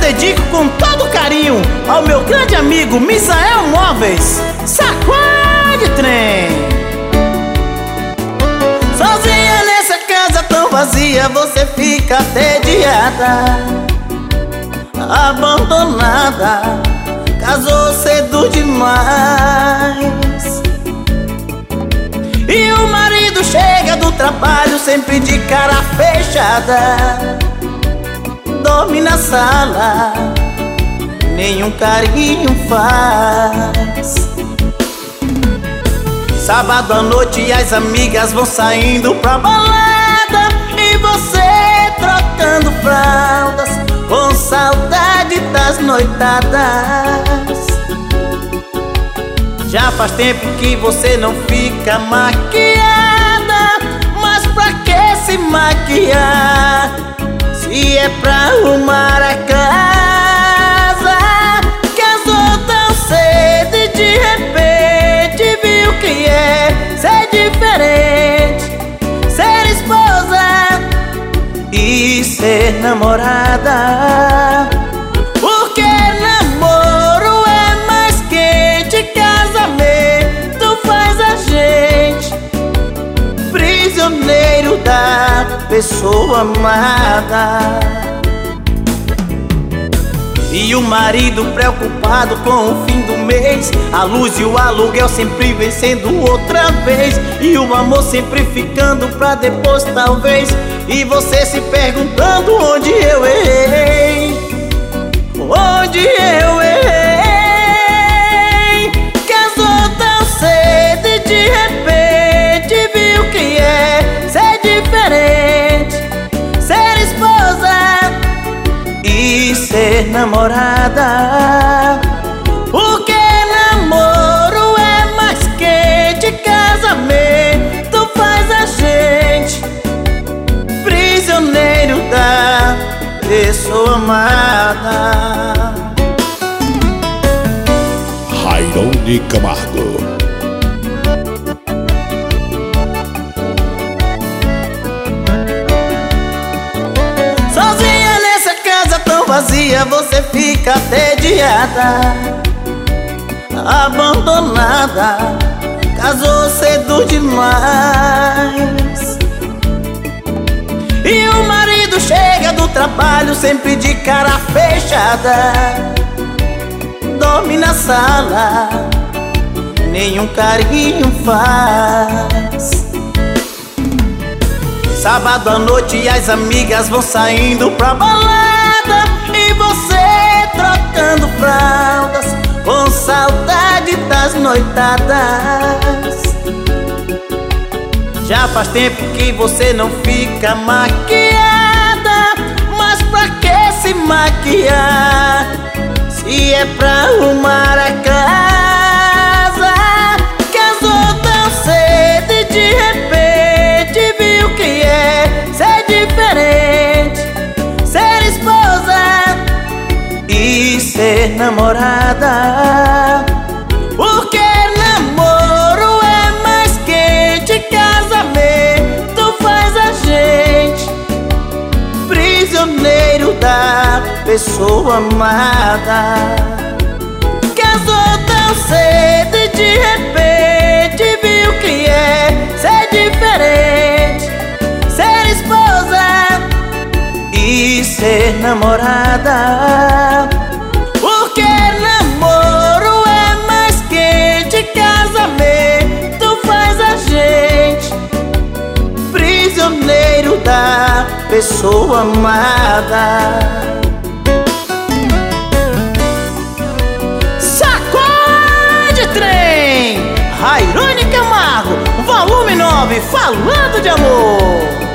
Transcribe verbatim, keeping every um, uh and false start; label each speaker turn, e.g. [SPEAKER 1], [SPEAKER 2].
[SPEAKER 1] dedico com todo carinho ao meu grande amigo Misael Móveis. Sacode trem! Sozinha nessa casa tão vazia, você fica entediada, abandonada, casou cedo demais. E o marido chega do trabalho sempre de cara fechada, dorme na sala, nenhum carinho faz. Sábado à noite as amigas vão saindo pra balada e você trocando fraldas com saudade das noitadas. Já faz tempo que você não fica maquiada, mas pra que se maquiar se é pra arrumar a casa? Casou tão cedo e de repente viu que é ser diferente, ser esposa e ser namorada. Porque namoro é mais quente, casamento faz a gente prisioneiro da pessoa amada. E o marido preocupado com o fim do mês, a luz e o aluguel sempre vencendo outra vez, e o amor sempre ficando pra depois talvez. E você se perguntando onde eu errei, onde eu errei. Casou tão cedo e de repente viu que é ser diferente, ser esposa e ser namorada. Porque namoro é mais quente, casamento faz a gente prisioneiro da pessoa amada.
[SPEAKER 2] Rairone Camargo.
[SPEAKER 1] Sozinha nessa casa tão vazia, você fica entediada, abandonada, casou cedo demais. E o marido chega do trabalho sempre de cara fechada, dorme na sala, nenhum carinho faz. Sábado à noite as amigas vão saindo pra balada e você trocando fraldas com saudade das noitadas. Já faz tempo que você não fica maquiada, mas pra que se maquiar se é pra arrumar a casa? Casou tão cedo e de repente viu que é ser diferente, ser esposa e ser namorada. Porque namoro é mais quente, casamento faz a gente prisioneiro da pessoa amada. Casou tão cedo e de repente viu que é ser diferente, ser esposa e ser namorada. Porque namoro é mais quente, casamento faz a gente prisioneiro da pessoa amada. Sacode trem! Rairone Camargo, volume nove, falando de amor.